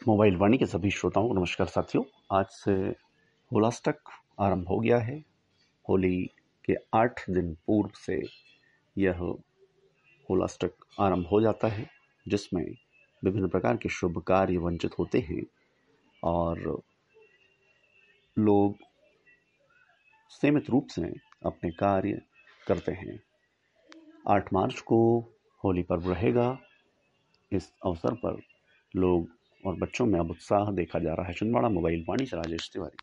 Mobile वाणी के सभी श्रोताओं को नमस्कार साथियों। आज से होलाष्टक आरंभ हो गया है। होली के 8 दिन पूर्व से यह होलाष्टक आरंभ हो जाता है, जिसमें विभिन्न प्रकार के शुभ कार्य वंचित होते हैं और लोग सीमित रूप से अपने कार्य करते हैं। 8 मार्च को होली पर्व रहेगा। इस अवसर पर लोग और बच्चों में अब उत्साह देखा जा रहा है। छिंदवाड़ा मोबाइल वाणी से राजेश तिवारी।